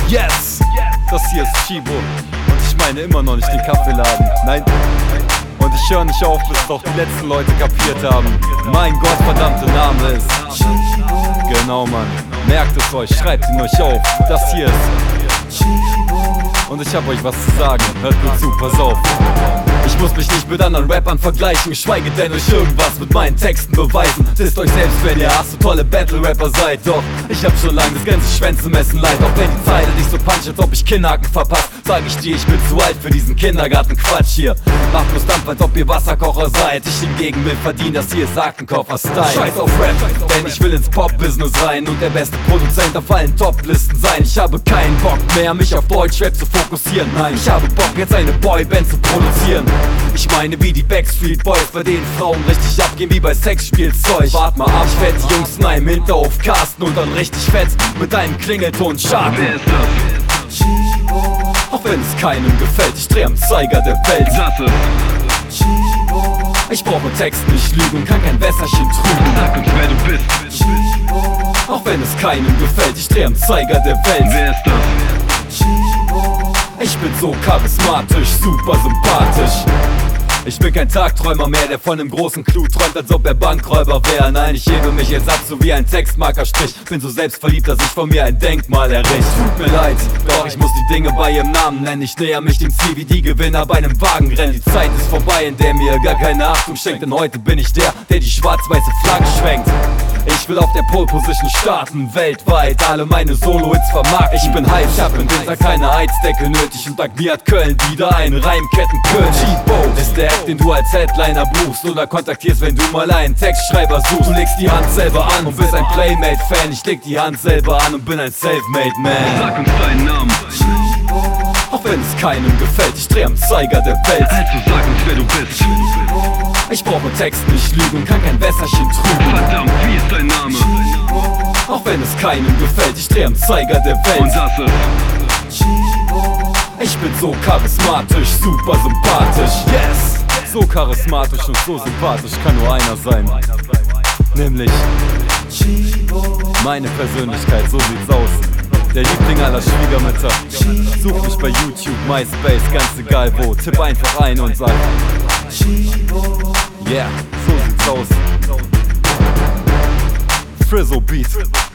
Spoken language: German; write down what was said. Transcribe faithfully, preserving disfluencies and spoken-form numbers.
Yes! Das hier ist Chibo. Und ich meine immer noch nicht den Kaffeeladen. Nein. Und ich höre nicht auf, bis doch die letzten Leute kapiert haben. Mein gottverdammter Name ist Chibo. Genau, Mann. Merkt es euch, schreibt ihn euch auf. Das hier ist Chibo. Und ich hab euch was zu sagen. Hört mir zu, pass auf. Ich muss mich nicht mit anderen Rappern vergleichen, geschweige denn euch irgendwas mit meinen Texten beweisen. Disst euch selbst, wenn ihr ach so tolle Battle-Rapper seid. Doch ich hab schon lange das ganze Schwänze-Messen leid. Auch wenn die Zeile nicht so punch, als ob ich Kinnhaken verpasst, sag ich dir, ich bin zu alt für diesen Kindergarten-Quatsch hier. Macht bloß Dampf, als ob ihr Wasserkocher seid. Ich hingegen will verdienen, dass ihr Sakenkoffer-Style. Scheiß auf Rap, denn ich will ins Pop-Business rein und der beste Produzent auf allen Top-Listen sein. Ich habe keinen Bock mehr, mich auf Deutschrap zu fokussieren. Nein, ich habe Bock, jetzt eine Boyband zu produzieren. Ich meine wie die Backstreet Boys, bei denen Frauen richtig abgehen wie bei Sexspielzeug. Wart mal ab, ich werd die Jungs in einem Hinterhof casten und dann richtig fett mit einem Klingelton scharten. Wer ist das? Chibo. Auch wenn es keinem gefällt, ich dreh am Zeiger der Welt. Sasse. Chibo. Ich brauche Text nicht lügen, kann kein Wässerchen trüben. Sag uns, wer du bist. Chibo. Auch wenn es keinem gefällt, ich dreh am Zeiger der Welt. Wer ist das? Chibo. Ich bin so charismatisch, super sympathisch. Ich bin kein Tagträumer mehr, der von einem großen Clou träumt, als ob er Bankräuber wäre. Nein, ich hebe mich jetzt ab, so wie ein Textmarkerstrich. Bin so selbstverliebt, dass ich von mir ein Denkmal erricht. Tut mir leid, doch ich muss die Dinge bei ihrem Namen nennen. Ich näher mich dem Ziel wie die Gewinner bei einem Wagenrennen. Die Zeit ist vorbei, in der mir gar keine Achtung schenkt. Denn heute bin ich der, der die schwarz-weiße Flagge schwenkt. Ich will auf der Pole Position starten, weltweit alle meine Solo-Hits vermarkten. Ich bin heiß, ich hab im Winter keine Heizdecke nötig und dank mir hat Köln wieder einen Reimkettenkönig. Chibo ist der Act, den du als Headliner buchst oder kontaktierst, wenn du mal einen Textschreiber suchst. Du legst die Hand selber an und bist ein Playmate-Fan. Ich leg die Hand selber an und bin ein Selfmade-Man. Sag uns deinen Namen. Chibo. Auch wenn es keinem gefällt, ich dreh am Zeiger der Welt. Also sag uns, wer du bist. Chibo. Ich brauche Text nicht lügen, kann kein Wässerchen trüben. Verdammt, wie ist dein Name? Chibo. Auch wenn es keinem gefällt, ich dreh am Zeiger der Welt. Und Sasse. Chibo. Ich bin so charismatisch, super sympathisch. Yes! So charismatisch und so sympathisch kann nur einer sein. Nämlich Chibo. Meine Persönlichkeit, so sieht's aus. Der Liebling aller Schwiegermütter. Such mich bei YouTube, MySpace, ganz egal wo. Tipp einfach ein und sag Chibo. Yeah, so sieht's aus. Frizzle Beat.